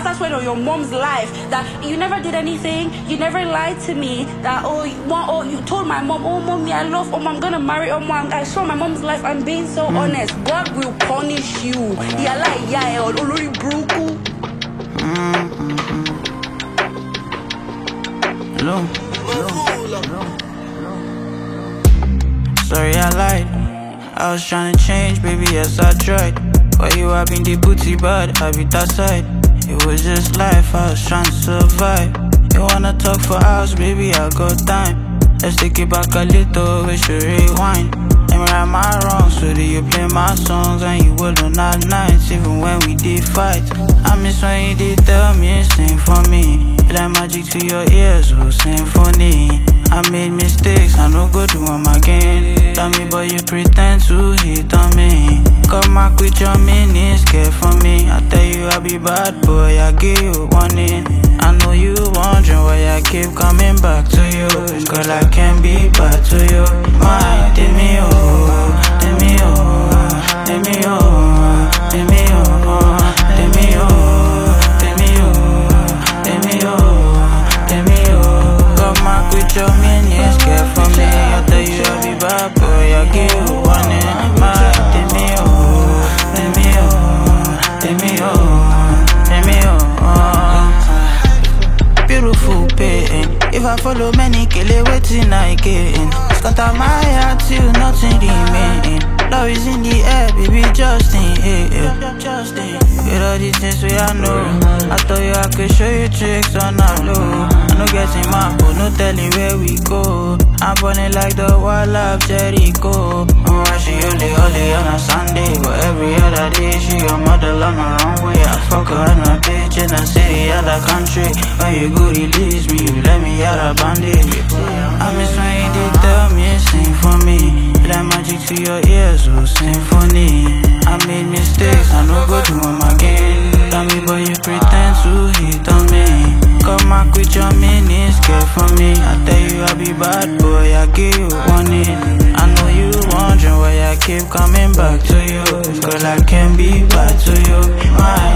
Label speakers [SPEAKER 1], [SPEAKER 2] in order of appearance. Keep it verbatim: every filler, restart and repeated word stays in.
[SPEAKER 1] after swearing on your mom's life that you never did anything, you never lied to me, that oh, you, oh, you told my mom, oh, mommy, I love, oh, I'm gonna marry, oh, mom, I saw my mom's life, I'm being so mm. honest. God will punish you. Yeah, like, yeah, olori bruku.
[SPEAKER 2] Hello. Hello. Sorry, I lied. I was trying to change, baby, yes, I tried. For you, I been the booty, but I be that side. It was just life, I was trying to survive. You wanna talk for hours, baby, I got time. Let's take it back a little, we should rewind. Let me right my wrongs, so that you play my songs. And you will on our nights, even when we did fight. I miss when you did tell me, sing for me. Like magic to your ears, oh, symphony. I made mistakes, I no go do them again. Tell me, boy, you pretend to hit on me. Come back with your mini scared for me. I tell you I be bad boy, I give you warning. I know you wondering why I keep coming back to you. Girl, I can't be bad to you. My, take me oh, take me oh, take me oh, take me oh, take me oh, take me oh, take me oh, take me oh. Come back with your mini scared for me. I tell you I be bad boy, I give you warning. My, take me oh, take me oh, take me oh, take me oh. Beautiful pain. If I follow many, kill it, waiting I gain. Scatter my heart till nothing remain. Love is in the air, baby, just in here. With all these things we I know, I thought you I could show you tricks on our low. I no getting my phone, no telling where we go. I'm burning like the wall of Jericho. Oh, she only only on a Sunday, but every other day she a model on her own way. I fuck her and my bitch in the city, other country. When you go release me, you let me out of bandage. I miss when you did tell me, sing for me. Like magic to your ears, oh, symphony. I made mistakes, I no go do them again. Tell me, boy, you pretend to hit on me. Come back with your mini scared for me. I tell you I be bad boy, I give you warning. I know you wondering why I keep coming back to you. Girl, I can't be bad to you. My